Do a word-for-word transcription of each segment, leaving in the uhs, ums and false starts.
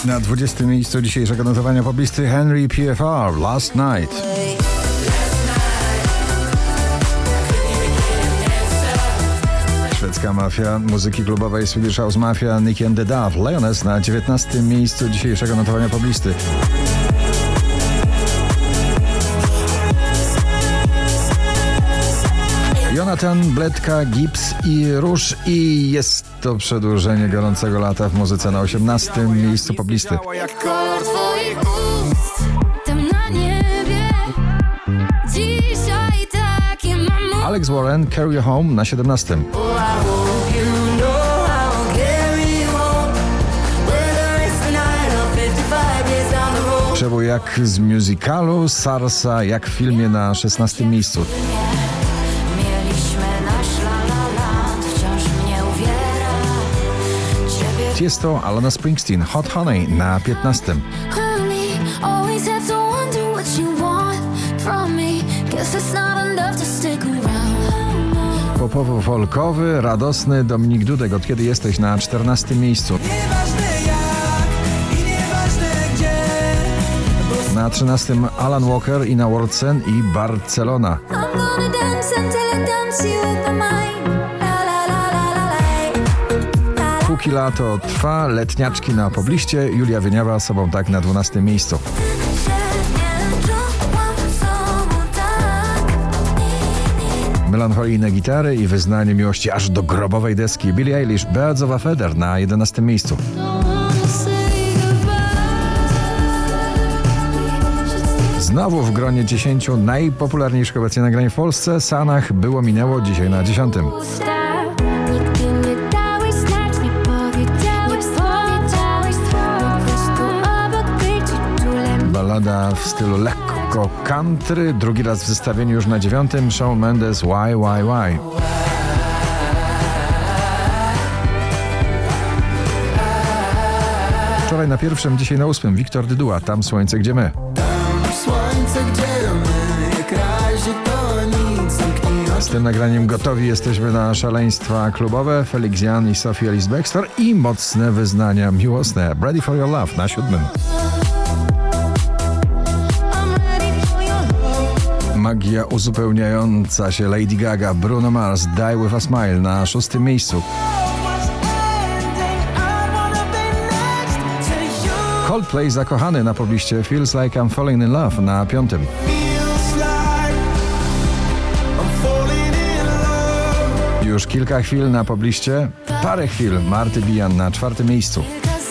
Na dwudziestym miejscu dzisiejszego notowania poblisty Henry P F R, Last Night. Szwedzka mafia muzyki klubowej Swedish House Mafia, Nicky and the Dove, Lioness na dziewiętnastym miejscu dzisiejszego notowania poblisty. Jonathan, Bledka, Gibbs i Róż i jest to przedłużenie gorącego lata w muzyce na osiemnastym miejscu poblisty. Alex Warren, Carry You Home na siedemnastym. Przebój jak z musicalu, Sarsa jak w filmie na szesnastym miejscu. Tiesto, Alana Springsteen, Hot Honey na piętnastym. Popowo-folkowy, radosny Dominik Dudek, Od kiedy jesteś na czternastym miejscu. Na trzynastym Alan Walker, Ina Wroldsen i Barcelona. Póki lato trwa, letniaczki na pobliście, Julia Wieniawa sobą tak na dwunastym miejscu. Melancholijne gitary i wyznanie miłości aż do grobowej deski. Billie Eilish, Birds of a Feather na jedenastym miejscu. Znowu w gronie dziesięciu najpopularniejszych obecnie nagrań w Polsce, Sanach, Było minęło, dzisiaj na dziesiątym. Ballada w stylu lekko country, drugi raz w zestawieniu już na dziewiątym, Shawn Mendes, Why, Why, Why. Wczoraj na pierwszym, dzisiaj na ósmym, Wiktor Dyduła, Tam słońce, gdzie my. Słońce, gdzie my, jak razie to nic zamknij. Z tym nagraniem gotowi jesteśmy na szaleństwa klubowe. Felix Jan i Sophie Ellis Bextor i mocne wyznania miłosne. Ready for your love na siódmym. Magia uzupełniająca się, Lady Gaga, Bruno Mars, Die With A Smile na szóstym miejscu. Coldplay, Zakochany na pobliście, Feels Like I'm Falling In Love na piątym. Już kilka chwil na pobliście, parę chwil, Marty Bijan na czwartym miejscu.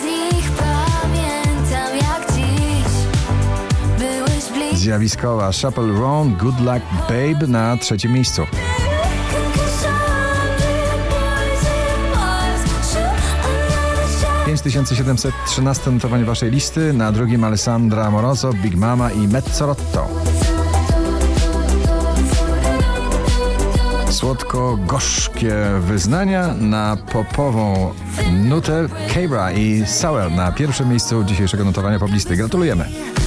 Zjawiskowa Chappell Roan, Good Luck Babe na trzecim miejscu. pięć tysięcy siedemset trzynaście notowanie waszej listy, na drugim Alessandra Amoroso, Big Mama i Mezzorotto. Słodko-gorzkie wyznania, na popową nutę Cabra i Sour na pierwszym miejscu dzisiejszego notowania poblisty. Gratulujemy!